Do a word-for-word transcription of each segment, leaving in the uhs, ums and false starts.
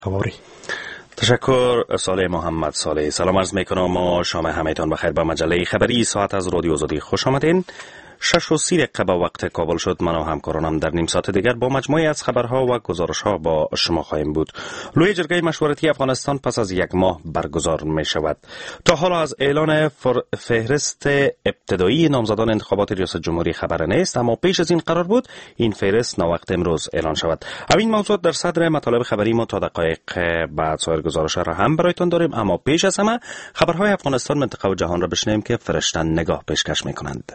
خبری. تشکر صالح محمد صالح. سلام عرض میکنم و شام همهتان بخیر به مجله خبری ساعت از رادیو آزادی خوش آمدین. شش و سی دقیقه به وقت کابل شد. من و همکارانم در نیم ساعت دیگر با مجموعی از خبرها و گزارشها با شما خواهیم بود. لوی جرگه مشورتی افغانستان پس از یک ماه برگزار می شود. تا حالا از اعلان فهرست ابتدایی نامزدان انتخابات ریاست جمهوری خبر نیست، اما پیش از این قرار بود این فهرست ناوقت امروز اعلان شود. این موضوع در صدر مطالب خبری ما تا دقایق بعد سایر گزارش‌ها را هم برایتان داریم، اما پیش از همه خبرهای افغانستان، منطقه و جهان را بشنویم که فرشتن نگاه پیشکش می‌کنند.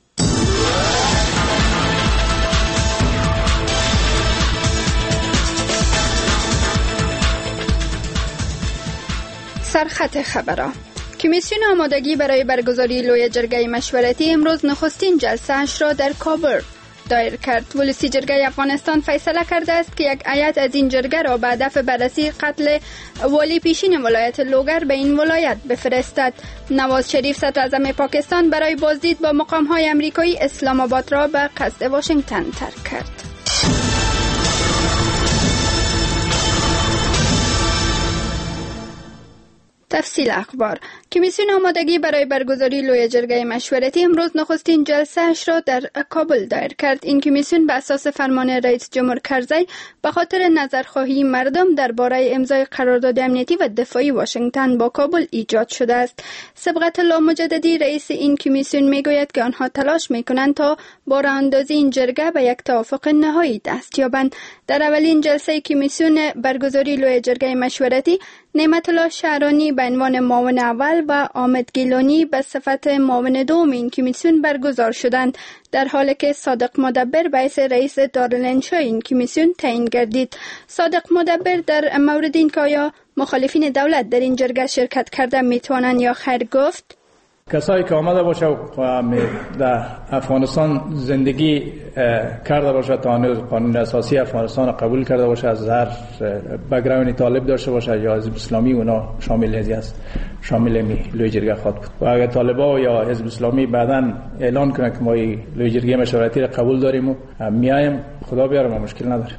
سرخط خبرها. کمیسیون آمادگی برای برگزاری لوی جرگه مشورتی امروز نخستین جلسه اش را در کابل دایر کرد. ولسی جرگه افغانستان فیصله کرده است که یک هیئت از این جرگه را به هدف بررسی قتل والی پیشین ولایت لوگر به این ولایت بفرستد. نواز شریف صدر اعظم پاکستان برای بازدید با مقام‌های آمریکایی اسلام آباد را به قصد واشنگتن ترک کرد. تفصیل اخبار. کمیسیون آمادگی برای برگزاری لوی جرگه مشورتی امروز نخستین جلسه اش را در کابل دایر کرد. این کمیسیون به اساس فرمان رئیس جمهور کرزی به خاطر نظرخواهی مردم درباره امضای قرارداد امنیتی و دفاعی واشنگتن با کابل ایجاد شده است. سبقت الله مجددی رئیس این کمیسیون میگوید که آنها تلاش میکنند تا با راهاندازی این جرگه به یک توافق نهایی دست یابند. در اولین جلسه کمیسیون برگزاری لوی جرگه مشورتی، نعمت الله شعرانی به عنوان معاون اول و آمد گیلانی به صفت معاون دوم این کمیسیون برگزار شدند، در حالی که صادق مدبر به حیث رئیس دارالانشا این کمیسیون تعیین گردید. صادق مدبر در مورد این که آیا مخالفین دولت در این جرگه شرکت کرده میتوانند یا خیر گفت: کسایی که آمده باشه و در افغانستان زندگی کرده باشه، تا هنوز قانون اساسی افغانستان قبول کرده باشه، از هر بک‌گراند طالب داشته باشه یا حزب اسلامی، اونا شامل هزی است، شامل می لوی جرگه خواهد بود. و اگر طالبا یا حزب اسلامی بعداً اعلان کنه که ما لوی جرگه مشورتی را قبول داریم و میایم، خدا بیاره، ما مشکل نداریم.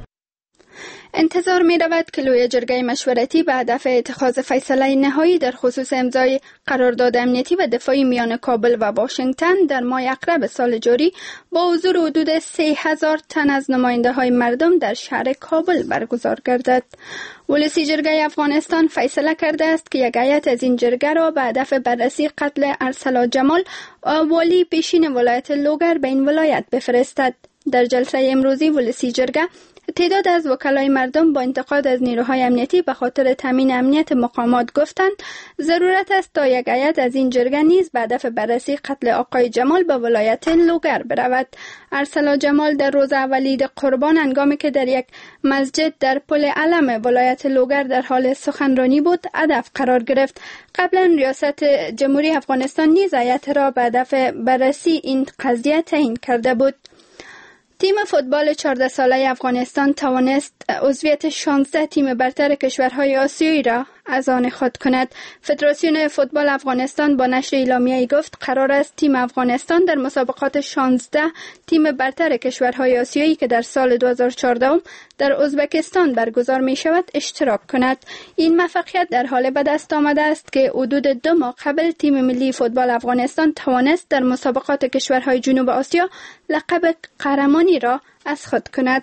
انتظار می رود که لوی جرگه مشورتی به هدف اتخاذ فیصله نهایی در خصوص امضای قرارداد امنیتی و دفاعی میان کابل و واشنگتن در ماه اکرب سال جاری با حضور حدود سه هزار تن از نماینده های مردم در شهر کابل برگزار گردد. ولسی جرگه افغانستان فیصله کرده است که یک هیئت از این جرگه را به هدف بررسی قتل ارسلا جمال والی پیشین ولایت لوگر به این ولایت بفرستد. در جلسه امروزی ولسی جرگه تعداد از وکلای مردم با انتقاد از نیروهای امنیتی به خاطر تامین امنیت مقامات گفتند ضرورت است تا یک هیئت از این جرگه نیز به هدف بررسی قتل آقای جمال به ولایت لوگر برود. ارسلا جمال در روز اول عید قربان هنگامی که در یک مسجد در پل علم ولایت لوگر در حال سخنرانی بود هدف قرار گرفت. قبلا ریاست جمهوری افغانستان نیز هیئت را به هدف بررسی این قضیه تعیین کرده بود. تیم فوتبال چهارده ساله افغانستان توانست عضویت شانزده تیم برتر کشورهای آسیایی را از آن خود کند. فدراسیون فوتبال افغانستان با نشر اعلامیه‌ای گفت قرار است تیم افغانستان در مسابقات شانزده تیم برتر کشورهای آسیایی که در سال دو هزار و چهارده در ازبکستان برگزار می شود اشتراک کند. این موفقیت در حال به دست آمده است که حدود دو ماه قبل تیم ملی فوتبال افغانستان توانست در مسابقات کشورهای جنوب آسیا لقب قهرمانی را از خود کند.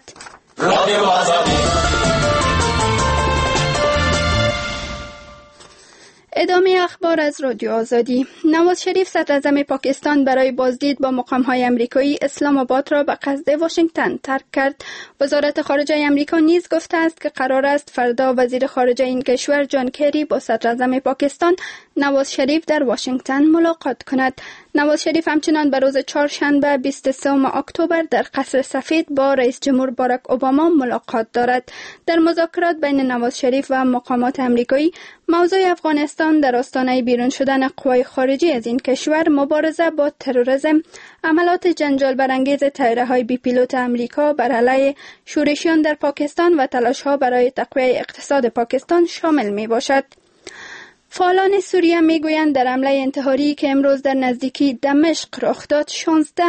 ادامه اخبار از رادیو آزادی. نواز شریف صدر اعظم پاکستان برای بازدید با مقام‌های آمریکایی اسلام آباد را به قصد واشنگتن ترک کرد. وزارت خارجه آمریکا نیز گفته است که قرار است فردا وزیر خارجه این کشور جان کری با صدر اعظم پاکستان نواز شریف در واشنگتن ملاقات کند. نواز شریف همچنان به روز چهارشنبه بیست و سوم اکتبر در قصر سفید با رئیس جمهور باراک اوباما ملاقات دارد. در مذاکرات بین نواز شریف و مقامات آمریکایی موضوع افغانستان در آستانه بیرون شدن قوای خارجی از این کشور، مبارزه با تروریسم، عملات جنجال برانگیز طیاره‌های بی پیلوت آمریکا بر علیه شورشیان در پاکستان و تلاش‌ها برای تقویت اقتصاد پاکستان شامل می‌باشد. فعالان سوریه میگویند در حمله انتحاری که امروز در نزدیکی دمشق رخ داد شانزده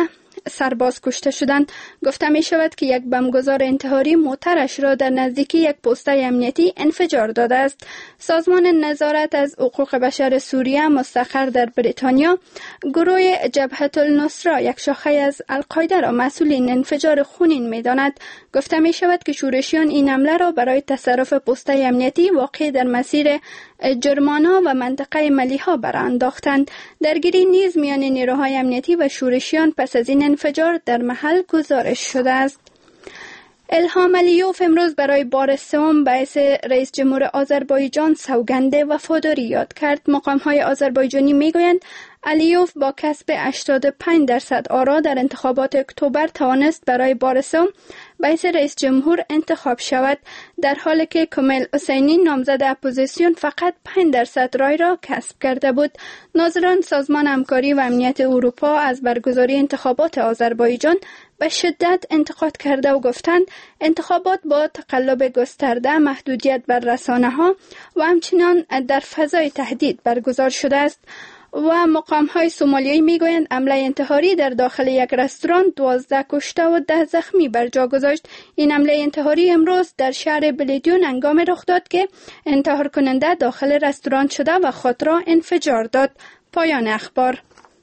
سرباز کشته شدند. گفته می شود که یک بمبگذار انتحاری موترش را در نزدیکی یک پست امنیتی انفجار داده است. سازمان نظارت از حقوق بشر سوریه مستقر در بریتانیا گروه جبهة النصره، یک شاخه از القاعده، را مسئول این انفجار خونین می داند. گفته می شود که شورشیان این حمله را برای تصرف پست امنیتی واقع در مسیر جرمانا و منطقه ملیحا برانداختند. درگیری نیز میان نیروهای امنیتی و شورشیان پس از این انفجار در محل گزارش شده است. الهام علیوف امروز برای بار سوم به حیث رئیس جمهور آذربایجان سوگند وفاداری یاد کرد. مقام‌های آذربایجانی میگویند علیوف با کسب هشتاد و پنج درصد آرا در انتخابات اکتبر توانست برای بار سوم به حیث رئیس جمهور انتخاب شود، در حالی که کمیل حسینی نامزد اپوزیسیون فقط پنج درصد رای را کسب کرده بود. ناظران سازمان همکاری و امنیت اروپا از برگزاری انتخابات آذربایجان به شدت انتقاد کرده و گفتند انتخابات با تقلب گسترده، محدودیت بر رسانه‌ها و همچنان در فضای تهدید برگزار شده است. و مقام‌های سومالیایی میگویند حمله انتحاری در داخل یک رستوران دوازده کشته و ده زخمی بر جا گذاشت. این حمله انتحاری امروز در شهر بلیدیون هنگام رخ داد که انتحار کننده داخل رستوران شده و خود را انفجار داد. پایان اخبار.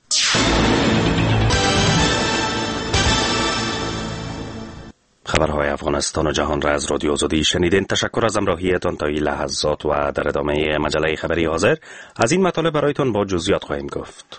خبرهای افغانستان و جهان را از رادیو آزادی شنیدین. تشکر از همراهیتان تا این لحظات و در ادامه مجله خبری حاضر از این مطالب برایتان با جزئیات خواهیم گفت.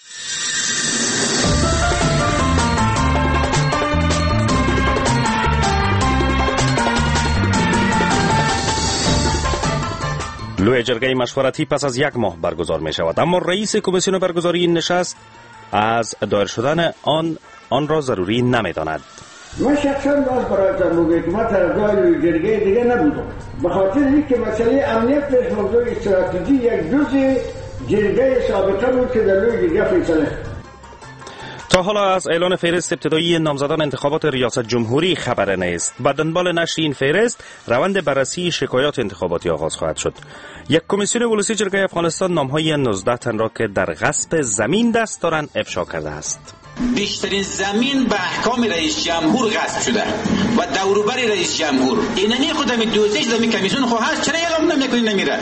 لوی جرگه مشورتی پس از یک ماه برگزار می شود، اما رئیس کمیسیون برگزاری این نشست از دایر شدن آن آن را ضروری نمی داند. من شخصا باز برایتان میگم که من طرفدار لوی جرگه دیگه نبودم، به خاطر اینکه مسئله امنیت در موضوع استراتژی یک جزء جرگه سابقه بود که در لوی جرگه فیصله. تا حالا از اعلان فهرست ابتدایی نامزدان انتخابات ریاست جمهوری خبر نیست. با دنبال نشر این فهرست روند بررسی شکایات انتخاباتی آغاز خواهد شد. یک کمیسیون ولسی جرگه افغانستان نامهای نوزده تن را که در غصب زمین دست دارند افشا کرده است. بیشترین زمین به احکام رئیس جمهور غصب شده و دوروبر رئیس جمهور اینمی خودم دوزش زمین کمیسیون خو هست، چرا اعلام نمیکنید نمیره؟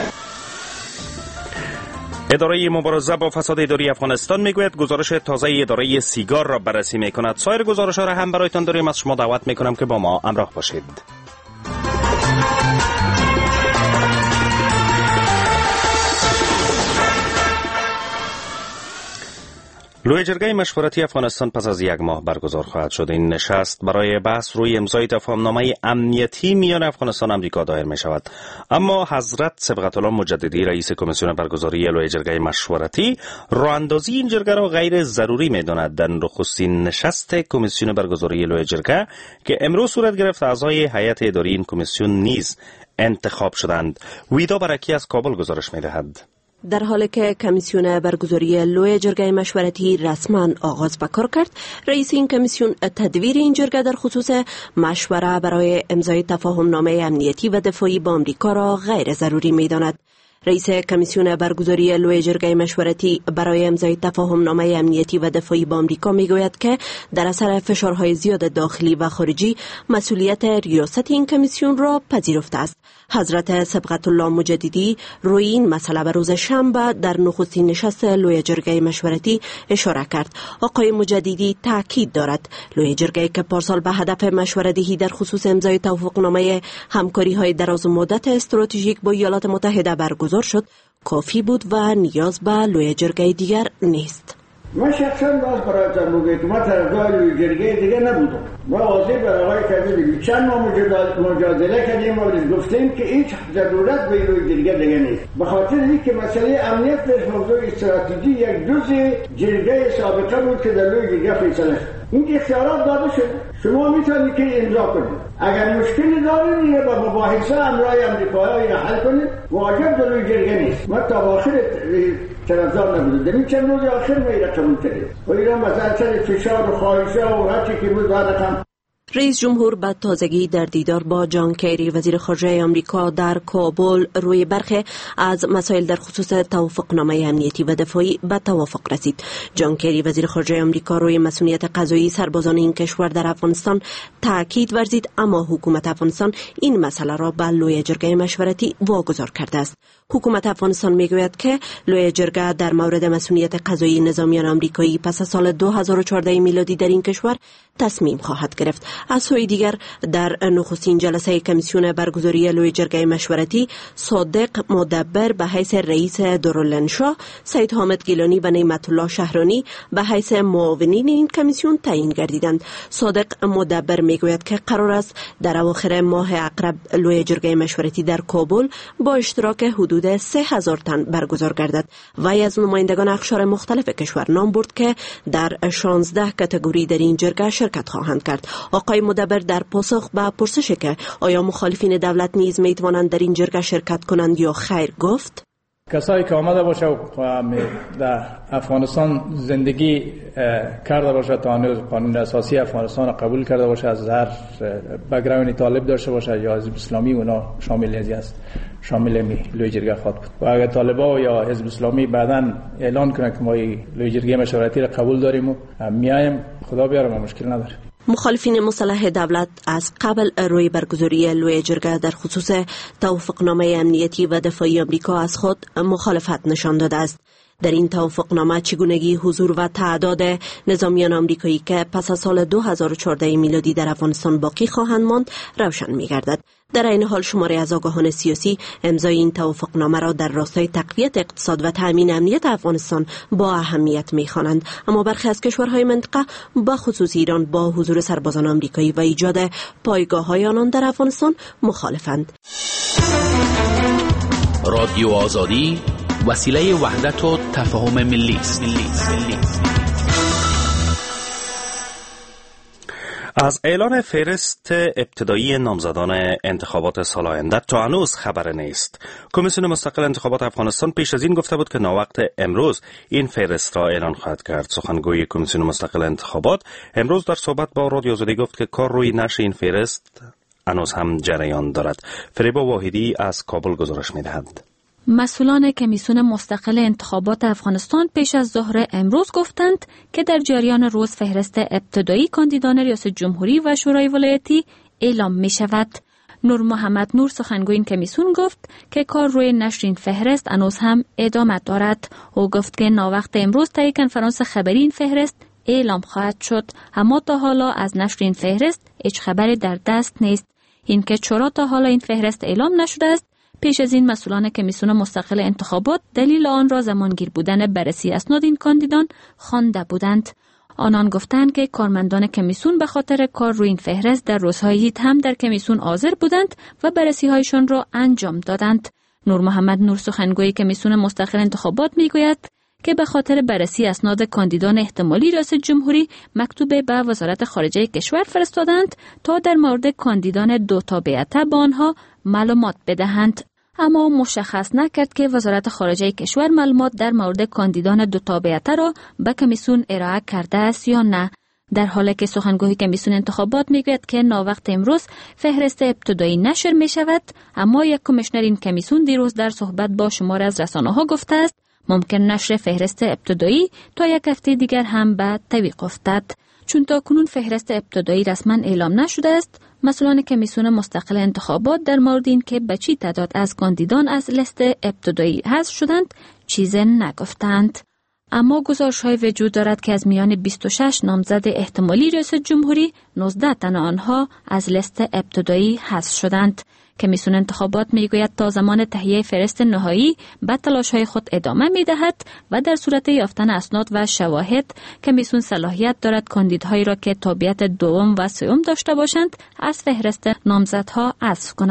اداره مبارزه با فساد اداری افغانستان میگوید گزارش تازه اداره سیگار را بررسی میکند. سایر گزارش‌ها را هم برایتان داریم. از شما دعوت میکنم که با ما همراه باشید. لوی جرگه مشورتی افغانستان پس از یک ماه برگزار خواهد شد. این نشست برای بحث روی امضای تفاهمنامه امنیتی میان افغانستان و امریکا دایر می شود. اما حضرت صبغت الله مجددی رئیس کمیسیون برگزاری لوی جرگه مشورتی راه اندازی این جرگه را غیر ضروری می داند. در نخستین نشست کمیسیون برگزاری لوی جرگه که امروز صورت گرفت، اعضای هیئت اداری این کمیسیون نیز انتخاب شدند. ویدا برکی از کابل گزارش می دهد. در حالی که کمیسیون برگزاری لوی جرگه مشورتی رسما آغاز به کار کرد، رئیس این کمیسیون تدویر این جرگه در خصوص مشوره برای امضای تفاهمنامه امنیتی و دفاعی با آمریکا را غیر ضروری می داند. رئیس کمیسیون برگزاری لوی جرگه مشورتی برای امضای تفاهمنامه امنیتی و دفاعی با آمریکا میگوید که در اثر فشارهای زیاد داخلی و خارجی مسئولیت ریاست این کمیسیون را پذیرفته است. حضرت صبغت الله مجددی روی این مسئله به روز شنبه در نخستین نشست لوی جرگه مشورتی اشاره کرد. آقای مجددی تاکید دارد لوی جرگه که پارسال به هدف مشوره‌دهی در خصوص امضای توافقنامه همکاری‌های دراز مدت استراتژیک با ایالات متحده برگزار شد کافی بود و نیاز به لوی جرگه دیگر نیست. من شخصا باز برایتان میگم که من طرفدار لوی جرگه دیگه نبودم. ما واضح بر آقای کبیری چند ما مجادله کردیم و گفتیم که هیچ ضرورت به لوی جرگه دیگه نیست، به خاطر اینکه مسئله امنیت در موضوع استراتژی یک جزء جرگه سابقه بود که در لوی جرگه فیصله شد. این اختیارات داده شد، شما میتونید که امضا کنید. اگر مشکلی دارید یا با مباحثه امرای امریکایی را حل کنید، واجب در لوی جرگه نیست. ما تا آخر طرفدار نبودیم. در این چند روز آخر ما این را قبول کردیم و این را مثلا سر فشار و خواهشه و هرچی که بود دادم. رئیس جمهور به تازگی در دیدار با جان کری وزیر خارجه آمریکا در کابل روی برخی از مسائل در خصوص توافقنامه امنیتی و دفاعی به توافق رسید. جان کری وزیر خارجه آمریکا روی مسئولیت قضایی سربازان این کشور در افغانستان تاکید ورزید، اما حکومت افغانستان این مسئله را به لوی جرگه مشورتی واگذار کرده است. حکومت افغانستان میگوید که لوی جرگه در مورد مسئولیت قضایی نظامیان آمریکایی پس از سال دو هزار و چهارده میلادی در این کشور تصمیم خواهد گرفت. از سوی دیگر در نخستین جلسه کمیسیون برگزاری لوی جرگه مشورتی صادق مدبر به حیث رئیس دارالانشا، سید حامد گیلانی و نعمت الله شهرانی به حیث معاونین این کمیسیون تعیین گردیدند. صادق مدبر میگوید که قرار است در اواخر ماه اقرب لوی جرگه مشورتی در کابل با اشتراک حدود سه هزار تن برگزار گردد. وی از نمایندگان اقشار مختلف کشور نام برد که در شانزده کاتگوری در این جرگه شرکت خواهند کرد. آقای مدبر در پاسخ به پرسش که آیا مخالفین دولت نیز می توانند در این جرگه شرکت کنند یا خیر گفت: کسایی که آمده باشه و در افغانستان زندگی کرده باشه، تا هنوز قانون اساسی افغانستان قبول کرده باشه، از هر بک‌گراند طالب داشته باشه یا حزب اسلامی، اونا شامل ازی است، شامل می لوی جرگه خواهد بود. و اگر طالبا یا حزب اسلامی بعداً اعلان کنه که ما لوی جرگه مشورتی را قبول داریم و میایم، خدا بیاره، ما مشکل نداره. مخالفین مسلح دولت از قبل روی برگزاری لوی جرگه در خصوص توافقنامه امنیتی و دفاعی آمریکا از خود مخالفت نشان داده است. در این توافقنامه چگونگی حضور و تعداد نظامیان آمریکایی که پس از سال دو هزار و چهارده میلادی در افغانستان باقی خواهند ماند روشن می‌گردد. در این حال شماری از آگاهان سیاسی امضای این توافقنامه را در راستای تقویت اقتصاد و تأمین امنیت افغانستان با اهمیت می‌خوانند، اما برخی از کشورهای منطقه با خصوص ایران با حضور سربازان آمریکایی و ایجاد پایگاه‌های آنان در افغانستان مخالفند. رادیو آزادی وسیله وحدت و تفاهم ملی است. از اعلان فهرست ابتدایی نامزدان انتخابات سال آینده تا هنوز خبر نیست. کمیسیون مستقل انتخابات افغانستان پیش از این گفته بود که ناوقت امروز این فهرست را اعلان خواهد کرد. سخنگوی کمیسیون مستقل انتخابات امروز در صحبت با رادیو آزادی گفت که کار روی نشر این فهرست هنوز هم جریان دارد. فریبا واحدی از کابل گزارش می‌دهد. مسئولان کمیسیون مستقل انتخابات افغانستان پیش از ظهر امروز گفتند که در جریان روز فهرست ابتدایی کاندیدان ریاست جمهوری و شورای ولایتی اعلام می شود. نور محمد نور سخنگوی این کمیسیون گفت که کار روی نشر این فهرست هنوز هم ادامه دارد. او گفت که ناوقت امروز طی کنفرانس خبری این فهرست اعلام خواهد شد، اما تا حالا از نشر این فهرست هیچ خبری در دست نیست. اینکه چرا تا حالا این فهرست اعلام نشده است، پیش از این مسئولان کمیسیون مستقل انتخابات دلیل آن را زمانگیر بودن بررسی اسناد این کاندیدان خوانده بودند. آنان گفتند که کارمندان کمیسیون به خاطر کار روی این فهرست در روزهای عید هم در کمیسیون حاضر بودند و بررسی هایشان را انجام دادند. نور محمد نور سخنگوی کمیسیون مستقل انتخابات میگوید که به خاطر بررسی اسناد کاندیدان احتمالی ریاست جمهوری مکتوب به وزارت خارجه کشور فرستادند تا در مورد کاندیدان دو تابعیت به آنها معلومات بدهند، اما مشخص نکرد که وزارت خارجه کشور معلومات در مورد کاندیدان دو تابعیت را به کمیسیون ارائه کرده است یا نه. در حالی که سخنگوی کمیسیون انتخابات میگوید که ناوقت امروز فهرست ابتدایی نشر می شود، اما یک کمیشنر این کمیسیون دیروز در صحبت با شمار از رسانه‌ها گفته است ممکن نشر فهرست ابتدایی تا یک هفته دیگر هم به تعویق افتد. چون تا کنون فهرست ابتدایی رسما اعلام نشده است، مسئولان کمیسیون مستقل انتخابات در مورد این که به چی تعداد از کاندیدان از لیست ابتدایی حذف شدند چیزی نگفتند. اما گزارش‌های وجود دارد که از میان بیست و شش نامزد احتمالی ریاست جمهوری نوزده تن آنها از لیست ابتدایی حذف شدند. کمیسیون انتخابات میگوید تا زمان تهیه فهرست نهایی به تلاش‌های خود ادامه می‌دهد و در صورت یافتن اسناد و شواهد کمیسیون صلاحیت دارد کاندیداهایی را که تابعیت دوم و سوم داشته باشند از فهرست نامزدها حذف کند.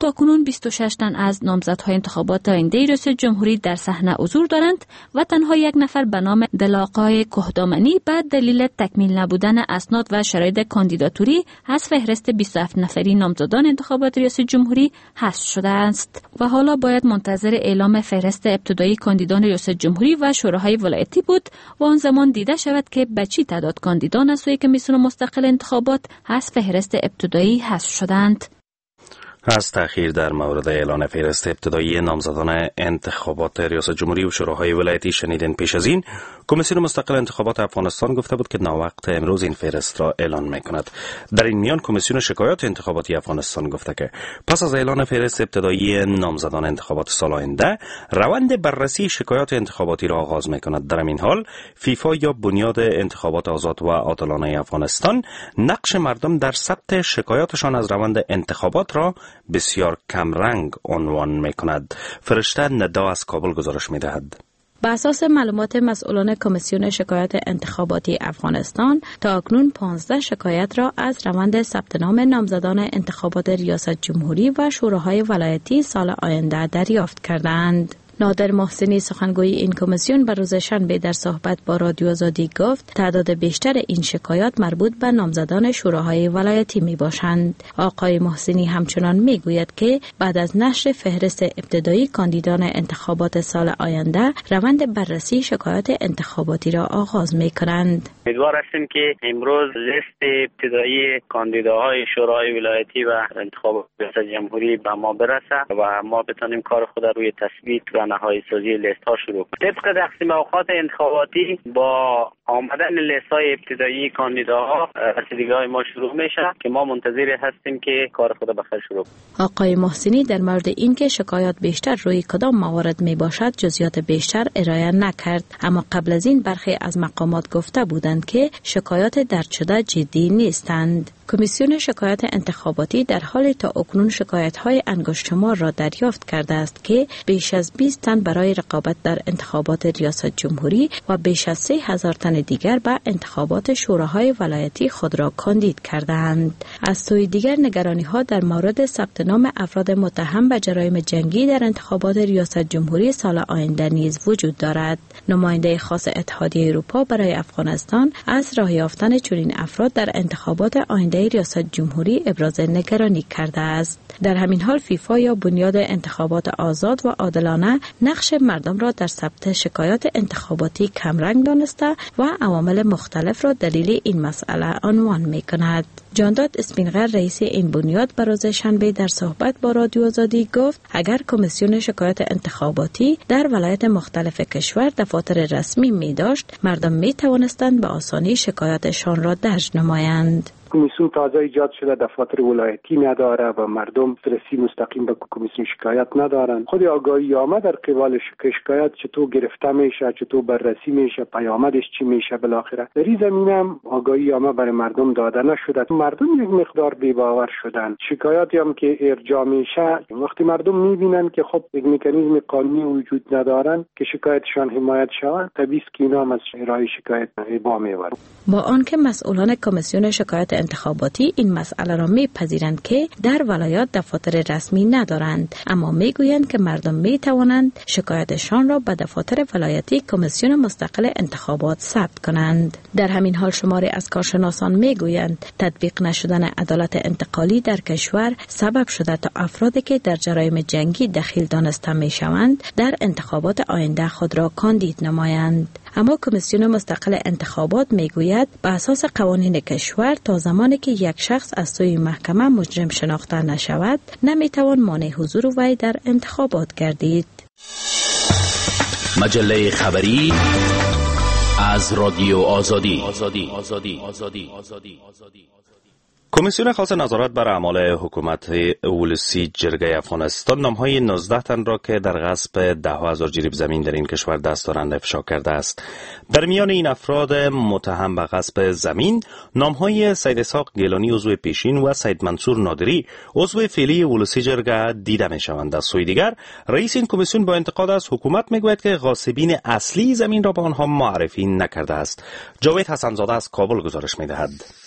تاکنون بیست و شش تن از نامزدهای انتخابات آینده ریاست جمهوری در صحنه حضور دارند و تنها یک نفر به نام دلاقای کهدامنی به دلیل تکمیل نبودن اسناد و شرایط کاندیداتوری از فهرست بیست و هفت نفری نامزدان انتخابات ریاست جمهوری حذف شده است و حالا باید منتظر اعلام فهرست ابتدایی کاندیدان ریاست جمهوری و شوراهای ولایتی بود و آن زمان دیده شود که به چی تعداد کاندیدان از سوی کمیسیون مستقل انتخابات از فهرست ابتدایی حذف شدند. از تأخیر در مورد اعلان فهرست ابتدایی نامزدان انتخابات ریاست جمهوری و شوراهای ولایتی شنیدین. پیش از این کمیسیون مستقل انتخابات افغانستان گفته بود که ناوقت امروز این فهرست را اعلان میکند. در این میان کمیسیون شکایات انتخاباتی افغانستان گفته که پس از اعلان فهرست ابتدایی نامزدان انتخابات سال آینده روند بررسی شکایات انتخاباتی را آغاز میکند. در این حال فیفا یا بنیاد انتخابات آزاد و عادلانه افغانستان نقش مردم در ثبت شکایاتشان از روند انتخابات را بسیار کمرنگ عنوان میکند. فرشته ندا از کابل گزارش میدهد. بر اساس معلومات مسئولان کمیسیون شکایات انتخاباتی افغانستان تا اکنون پانزده شکایت را از روند ثبت نام نامزدان انتخابات ریاست جمهوری و شوراهای ولایتی سال آینده دریافت کردند. نادر محسنی سخنگوی این کمیسیون بر روز شنبه در صحبت با رادیو آزادی گفت تعداد بیشتر این شکایات مربوط به نامزدان شوراهای ولایتی می باشند. آقای محسنی همچنان می گوید که بعد از نشر فهرست ابتدایی کاندیدان انتخابات سال آینده روند بررسی شکایات انتخاباتی را آغاز می کنند. امیدوار هستیم که امروز لیست ابتدایی کاندیداهای شورای ولایتی و انتخابات ریاست جمهوری به ما برسه و ما بتونیم کار خود روی تثبیت و نهایی سازی لیست ها شروع کنیم. طبق تقسیم اوقات انتخاباتی با آمدن لیست های ابتدایی کاندیداها رسیدگی‌های ما شروع میشه که ما منتظر هستیم که کار خود بخیر شروع کنیم. آقای محسنی در مورد اینکه شکایات بیشتر روی کدام موارد می باشد جزئیات بیشتر ارائه نکرد، اما قبل از این برخی از مقامات گفته بودند که شکایات درج شده جدی نیستند. کمیسیون شکایات انتخاباتی در حال تا اکنون شکایت‌های انگشت‌شمار را دریافت کرده است که بیش از بیست تن برای رقابت در انتخابات ریاست جمهوری و بیش از سه هزار تن دیگر به انتخابات شوراهای ولایتی خود را کاندید کردند. از سوی دیگر نگرانی‌ها در مورد ثبت نام افراد متهم به جرایم جنگی در انتخابات ریاست جمهوری سال آینده نیز وجود دارد. نماینده خاص اتحادیه اروپا برای افغانستان از راه یافتن چنین افراد در انتخابات آینده ریاست جمهوری ابراز نگرانی کرده است. در همین حال فیفا یا بنیاد انتخابات آزاد و عادلانه نقش مردم را در ثبت شکایات انتخاباتی کمرنگ دانسته و عوامل مختلف را دلیل این مسئله عنوان می کند. جانداد اسپینغر رئیس این بنیاد بر روز شنبه در صحبت با رادیو آزادی گفت اگر کمیسیون شکایات انتخاباتی در ولایت مختلف کشور دفاتر رسمی می داشت مردم می توانستند به آسانی شکایاتشان را درج نمایند. کمیسیون تازه ایجاد شده، دفاتر ولایتی نداره و مردم دسترسی مستقیم به کمیسیون شکایت ندارن. خود آگاهی نامه در قبال شکایت چطور گرفته میشه، چطور بررسی میشه، پیامدش چی میشه، بالاخره در این زمینه هم آگاهی نامه برای مردم داده نشده. مردم یک مقدار بی‌باور شدن. شکایاتی هم که ارجاع میشه وقتی مردم میبینن که خب یک مکانیزم قانونی وجود ندارن که شکایتشان حمایت شود، طبیعی است که اینا هم از ارائه شکایت ابا میبرن. با آنکه مسئولان کمیسیون شکایت انتخاباتی این مسئله را میپذیرند که در ولایات دفاتر رسمی ندارند، اما میگویند که مردم میتوانند شکایتشان را به دفاتر ولایتی کمیسیون مستقل انتخابات ثبت کنند. در همین حال شماری از کارشناسان میگویند تطبیق نشدن عدالت انتقالی در کشور سبب شده تا افرادی که در جرایم جنگی دخیل دانسته میشوند در انتخابات آینده خود را کاندید نمایند. اما کمیسیون مستقل انتخابات میگوید به اساس قوانین کشور تا زمانی که یک شخص از سوی محکمه مجرم شناخته نشود نمیتوان مانع حضور وی در انتخابات گردید. مجله خبری از رادیو آزادی. آزادی. آزادی. آزادی. آزادی. آزادی. کمیسیون خاص نظارت بر اعمال حکومت ولسی جرگه افغانستان نامهای نوزده تن را که در غصب ده هزار جریب زمین در این کشور دست دارند افشا کرده است. در میان این افراد متهم به غصب زمین نامهای سید اسحاق گیلانی عضو پیشین و سید منصور نادری عضو فعلی ولسی جرگه دیده می شوند. از سوی دیگر رئیس این کمیسیون با انتقاد از حکومت میگوید که غاصبین اصلی زمین را به آنها معرفی نکرده است. جاوید حسنزاده از کابل گزارش میدهد.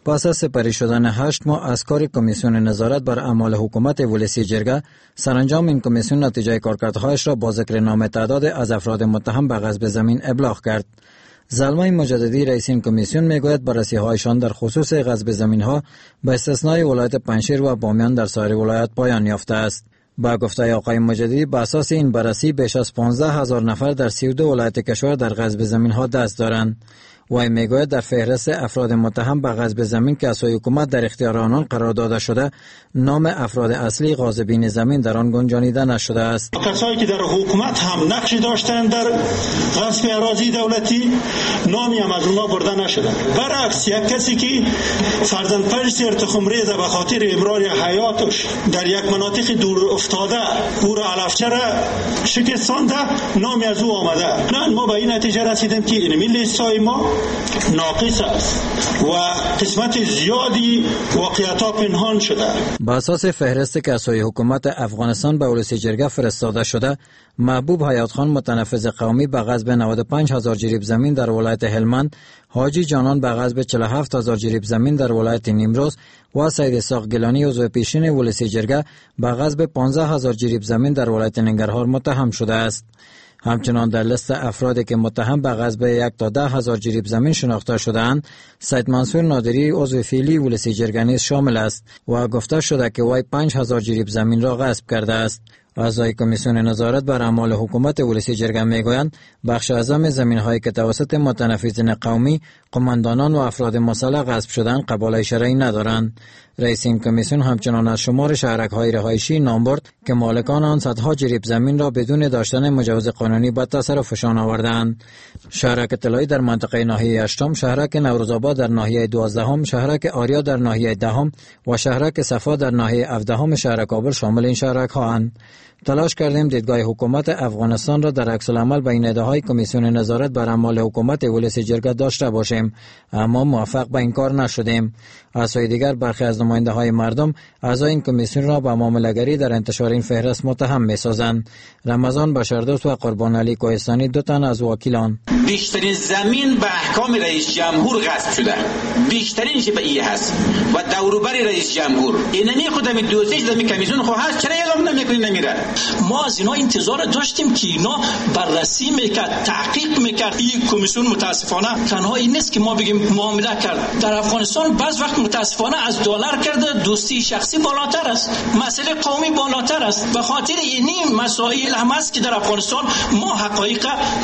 پس از سپری شدن هشت ماه از کار کمیسیون نظارت بر اعمال حکومت ولسی جرگه، سرانجام این کمیسیون نتیجه کارکردهایش را با ذکر نام تعداد از افراد متهم به غصب زمین ابلاغ کرد. زلمه مجددی رئیس این کمیسیون میگوید بررسی‌هایشان در خصوص غصب زمین‌ها به استثنای ولایت پنجشیر و بامیان در سایر ولایات پایان یافته است. با گفته آقای مجددی، به اساس این بررسی بیش از پانزده هزار نفر در سی و دو ولایت کشور در غصب زمین‌ها دست دارند. وی میگوید در فهرست افراد متهم به غصب زمین که از سوی حکومت در اختیار آنان قرار داده شده، نام افراد اصلی غاصبین زمین در آن گنجانیده نشده است. کسایی که در حکومت هم نقش داشتند در غصب اراضی دولتی، نامی هم از اونها برده نشده. برعکس یک کسی که فرزند پنج تخم‌ریز به خاطر امرار حیاتش در یک مناطق دور افتاده او را علفچه را شکستانده، نامی از او آمده. نه ما به این نتیجه رسیدیم که این لیستای ما ناقص است و قسمت زیادی واقعیت‌ها پنهان شده. با اساس فهرستی که از سوی حکومت افغانستان به ولسی جرگه فرستاده شده، محبوب حیات خان متنفذ قومی به غصب نود و پنج هزار جریب زمین در ولایت هلمند، حاجی جانان به غصب چهل و هفت هزار جریب زمین در ولایت نیمروز و سید اسحاق گیلانی عضو پیشین ولسی جرگه به غصب پانزده هزار جریب زمین در ولایت ننگرهار متهم شده است. همچنان در لیست افرادی که متهم به غصب یک تا ده هزار جریب زمین شناخته شده‌اند، سید منصور نادری عضو فعلی ولسی جرگه نیز شامل است و گفته شده که وی پنج هزار جریب زمین را غصب کرده است. اعضای کمیسیون نظارت بر اعمال حکومت ولسی جرگه میگویند بخش اعظم زمین‌هایی که توسط متنفذین قومی، قماندانان و افراد مسلح غصب شدند قبول شرعی ندارند. رئیس این کمیسیون همچنان از شمار شهرک‌های رهایشی نام برد که مالکان آن صدها جریب زمین را بدون داشتن مجوز قانونی به تصرفشان آوردند. شهرک طلایی در منطقه ناحیه هشتم، شهرک نوروزآباد در ناحیه دوازدهم، شهرک آریا در ناحیه دهم و شهرک صفا در ناحیه هفدهم شهر کابل شامل این شهرک‌هاند. تلاش کردیم دیدگاه حکومت افغانستان را در عکس العمل بین ادعاهای کمیسیون نظارت بر اعمال حکومت ولسی جرگه داشته باشیم، اما موفق به این کار نشدیم. از سوی دیگر برخی از نماینده‌های مردم اعضای این کمیسیون را به معامله‌گری در انتشار این فهرست متهم می‌سازند. رمضان بشردوست و قربان علی کوهستانی دو تن از وکیلان. بیشترین زمین به احکام رئیس جمهور غصب شده، بیشترینش به این هست و دوروبر رئیس جمهور. اینمی خودم دوستش دمی کمیسیون خو هست، چرا اعلام نمی‌کنی نمیره؟ ما از اینا انتظار داشتیم که اینا بررسی میکرد، تحقیق میکرد. این کمیسیون متاسفانه تنها این نیست که ما بگیم معامله کرد. در افغانستان بعض وقت متاسفانه از دلار کرده دوستی شخصی بالاتر است، مسئله قومی بالاتر است. به خاطر این مسائل هم است که در افغانستان ما حقایق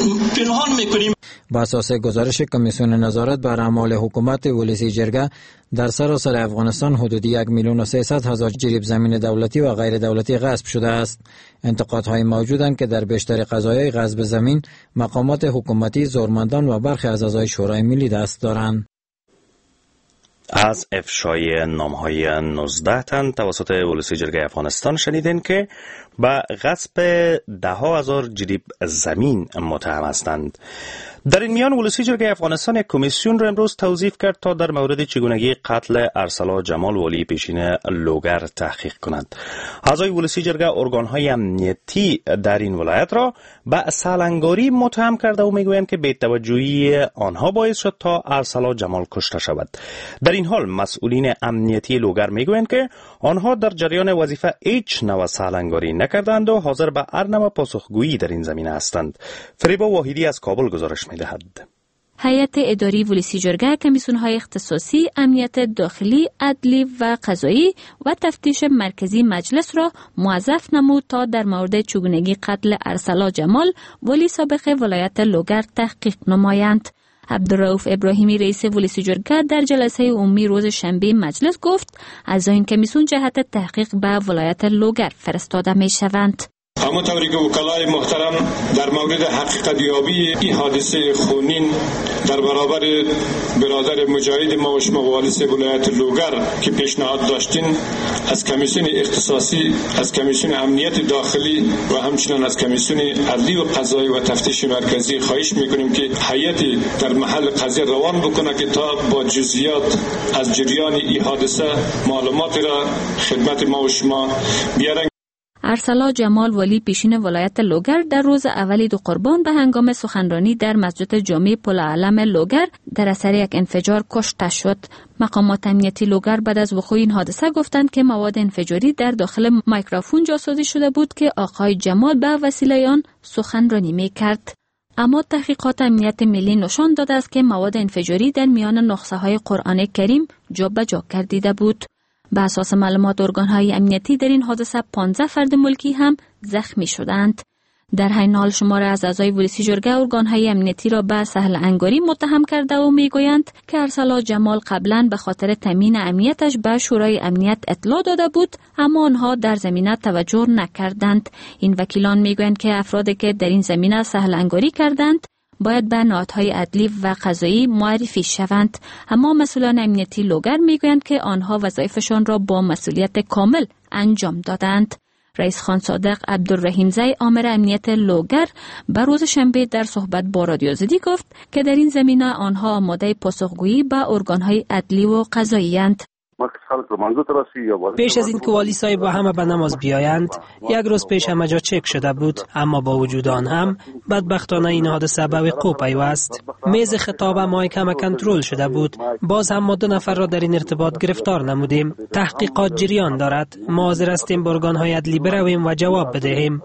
پنهان میکنیم. با اساس گزارش کمیسیون نظارت بر اعمال حکومت ولسی جرگه، در سراسر افغانستان حدود یک میلیون و سیصد هزار جریب زمین دولتی و غیر دولتی غصب شده است. انتقادهای موجودند که در بیشتر قضایای غصب زمین مقامات حکومتی، زورمندان و برخی از اعضای شورای ملی دست دارند. از افشای نام‌های نوزده تن توسط ولسی جرگه افغانستان شنیدین که به غصب ده هزار جریب زمین متهم هستند. در این میان ولسی جرگه افغانستان یک کمیسیون را امروز توظیف کرد تا در مورد چگونگی قتل ارسلا جمال والی پیشین لوگر تحقیق کند. اعضای ولسی جرگه ارگان‌های امنیتی در این ولایت را به سالنگاری متهم کرده و میگویند که بی‌توجهی آنها باعث شد تا ارسلا جمال کشته شود. در این حال مسئولین امنیتی لوگر میگویند که آنها در جریان وظیفه هیچ نوع سالنگاری نکردند و حاضر به هر نوع پاسخگویی در این زمینه هستند. فریبا واحدی از کابل گزارش می‌دهد. هیئت اداری ولسی جرگه کمیسیون‌های اختصاصی، امنیت داخلی، عدلی و قضایی و تفتیش مرکزی مجلس را موظف نمود تا در مورد چگونگی قتل ارسلا جمال ولی سابق ولایت لوگر تحقیق نمایند. عبدالرؤوف ابراهیمی رئیس ولسی جرگه در جلسه عمومی روز شنبه مجلس گفت از این کمیسیون جهت تحقیق به ولایت لوگر فرستاده می شوند. همونطوری که وکلای محترم در مورد حقیقت یابی این حادثه خونین در برابر برادر مجاهد ما و شما والیس ولایت لوگر که پیشنهاد داشتین، از کمیسیون اختصاصی، از کمیسیون امنیت داخلی و همچنین از کمیسیون عدلی و قضایی و تفتیش مرکزی خواهش میکنیم که هیئتی در محل قضیه روان بکنه که تا با جزئیات از جریان این حادثه معلومات را خدمت ما و شما بیارن. ارسلا جمال ولی پیشین ولایت لوگر در روز اولی دو قربان به هنگام سخنرانی در مسجد جامع پل علم لوگر در اثر یک انفجار کشته شد. مقامات امنیتی لوگر بعد از وقوع این حادثه گفتند که مواد انفجاری در داخل میکروفون جاسازی شده بود که آقای جمال به وسیله آن سخنرانی می‌کرد. اما تحقیقات امنیت ملی نشان داده است که مواد انفجاری در میان نسخه های قرآن کریم جابجا گردیده بود. به اساس معلومات ارگان‌های امنیتی در این حادثه پانزده فرد ملکی هم زخمی شدند. در حین حال شماره از اعضای ولسی جرگه ارگان‌های امنیتی را به سهل انگاری متهم کرده و میگویند که ارسلا جمال قبلا به خاطر تامین امنیتش به شورای امنیت اطلاع داده بود، اما آنها در زمینه توجه نکردند. این وکیلان میگویند که افرادی که در این زمینه سهل انگاری کردند باید به نهادهای عدلی و قضایی معرفی شوند، اما مسئولان امنیتی لوگر میگویند که آنها وظایفشان را با مسئولیت کامل انجام دادند. رئیس خان صادق عبدالرحیم زی آمر امنیت لوگر به روز شنبه در صحبت با رادیو آزادی گفت که در این زمینه آنها آماده پاسخگویی به ارگانهای عدلی و قضایی اند. پیش از این که والی صاحب با همه به نماز بیایند یک روز پیش همه جا چک شده بود، اما با وجود آن هم بدبختانه این حادثه به وقوع پیوست. میز خطاب ما کم کنترل شده بود. باز هم ما دو نفر را در این ارتباط گرفتار نمودیم. تحقیقات جریان دارد. ما حاضر هستیم به ارگان‌های عدلی برویم و جواب بدهیم.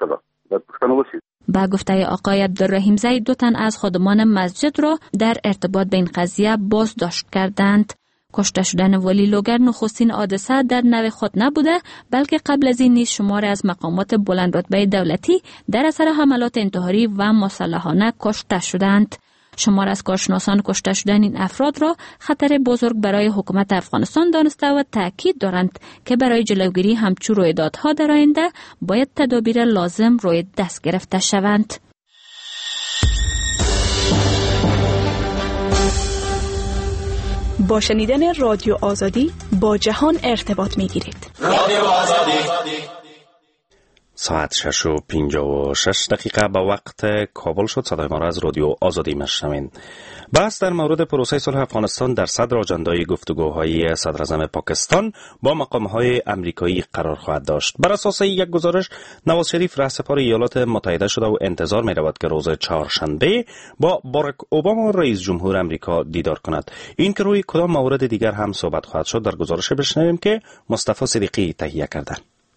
با گفته آقای عبدالرحیم زی دو تن از خادمان مسجد را در ارتباط به این قضیه بازداشت کردند. کشته شدن ولی لوگر نخستین حادثه در نوع خود نبوده، بلکه قبل از این نیز شماری از مقامات بلند رتبه دولتی در اثر حملات انتحاری و مسلحانه کشته شدند. شمار از کارشناسان کشته شدن این افراد را خطر بزرگ برای حکومت افغانستان دانسته و تاکید دارند که برای جلوگیری همچون رویدادها در آینده باید تدابیر لازم روی دست گرفته شوند. با شنیدن رادیو آزادی با جهان ارتباط می گیرید. رادیو آزادی. ساعت شش و پنجاه و شش دقیقه به وقت کابل شد. صدای ما را از رادیو آزادی میشنوین. بحث در مورد پروسه صلح افغانستان در صدر آجندای گفتگوهای صدر اعظم پاکستان با مقامهای امریکایی قرار خواهد داشت. بر اساس یک گزارش، نواز شریف رهسپار ایالات متحده شده و انتظار می رود که روز چهارشنبه با باراک اوباما رئیس جمهور امریکا دیدار کند. این که روی کدام مورد دیگر هم صحبت خواهد شد در گزارش بشنویم که مصطفی صدیقی تهیه کرده.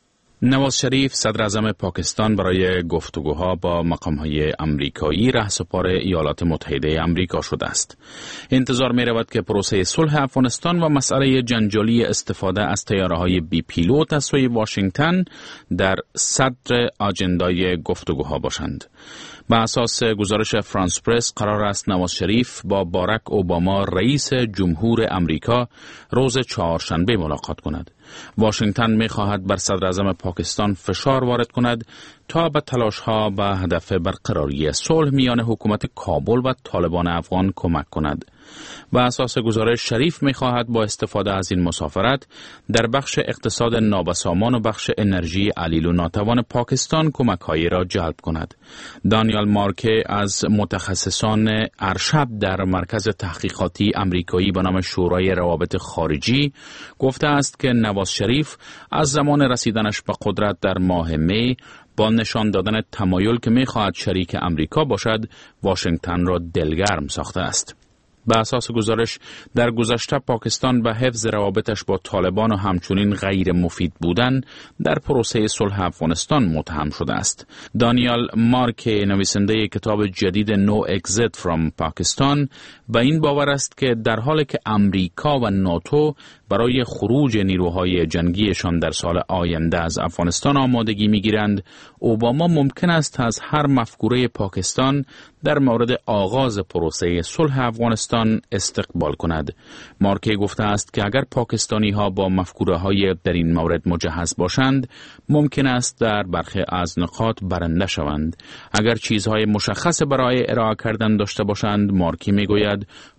نواز شریف صدر اعظم پاکستان برای گفتگوها با مقام‌های آمریکایی رهسپار ایالات متحده آمریکا شده است. انتظار می رود که پروسه صلح افغانستان و مسئله جنجالی استفاده از طیاره‌های بی پیلوت از سوی واشنگتن در صدر آجندای گفتگوها باشند. به اساس گزارش فرانس پرس قرار است نواز شریف با باراک اوباما رئیس جمهور امریکا روز چهارشنبه ملاقات کند. واشنگتن می خواهد بر صدر اعظم پاکستان فشار وارد کند تا به تلاش‌ها به هدف برقراری صلح میان حکومت کابل و طالبان افغان کمک کند. به اساس گزارش شریف می خواهد با استفاده از این مسافرت در بخش اقتصاد نابسامان و بخش انرژی علیل و ناتوان پاکستان کمک‌هایی را جلب کند. دانیال مارکه از متخصصان ارشد در مرکز تحقیقاتی امریکایی به نام شورای روابط خارجی گفته است که نواز شریف از زمان رسیدنش به قدرت در ماه می با نشان دادن تمایل که می خواهد شریک امریکا باشد، واشنگتن را دلگرم ساخته است. به اساس گزارش در گذشته پاکستان به حفظ روابطش با طالبان و همچنین غیر مفید بودن در پروسه صلح افغانستان متهم شده است. دانیال مارک نویسنده کتاب جدید No Exit from Pakistan به این باور است که در حالی که امریکا و ناتو برای خروج نیروهای جنگیشان در سال آینده از افغانستان آمادگی می‌گیرند، اوباما ممکن است از هر مفکوره پاکستان در مورد آغاز پروسه صلح افغانستان استقبال کند. مارکه گفته است که اگر پاکستانی ها با مفکوره های در این مورد مجهز باشند، ممکن است در برخی از نقاط برنده شوند. اگر چیزهای مشخص برای ارائه کردن داشته باشند، مارکی میگوید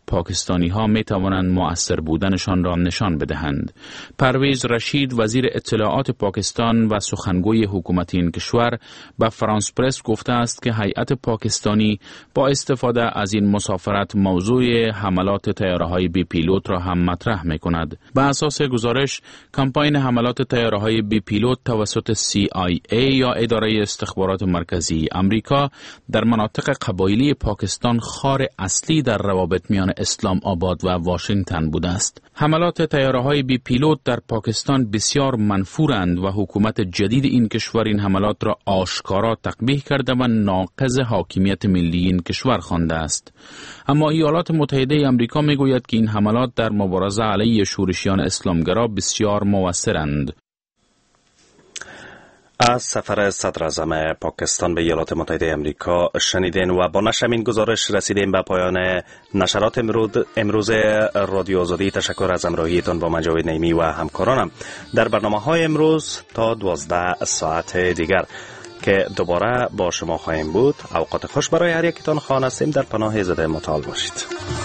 پاکستانی ها می توانند مؤثر بودنشان را نشان بدهند. پرویز رشید وزیر اطلاعات پاکستان و سخنگوی حکومت این کشور به فرانس پرس گفته است که هیئت پاکستانی با استفاده از این مسافرت موضوع حملات طیاره‌های بی پیلوت را هم مطرح می کند. به اساس گزارش کمپاین حملات طیاره‌های بی پیلوت توسط سی آی ای یا اداره استخبارات مرکزی امریکا در مناطق قبایلی پاکستان خار اصلی در روابط میان اسلام آباد و واشنگتن بوده است. حملات طیاره‌های بی پیلوت در پاکستان بسیار منفورند و حکومت جدید این کشور این حملات را آشکارا تقبیح کرده و ناقض حاکمیت ملی این کشور خوانده است. اما ایالات متحده آمریکا میگوید که این حملات در مبارزه علیه شورشیان اسلامگرا بسیار مؤثرند. از سفر صدر اعظم پاکستان به ایالات متحده آمریکا شنیدین و با نشر این گزارش رسیدیم به پایان نشرات امروز رادیو آزادی. تشکر از همراهیتان با من جاوید نعیمی و همکارانم. در برنامه‌های امروز تا دوازده ساعت دیگر که دوباره با شما خواهیم بود. اوقات خوش برای هر یکتان خواهان هستیم. در پناه زده متعال باشید.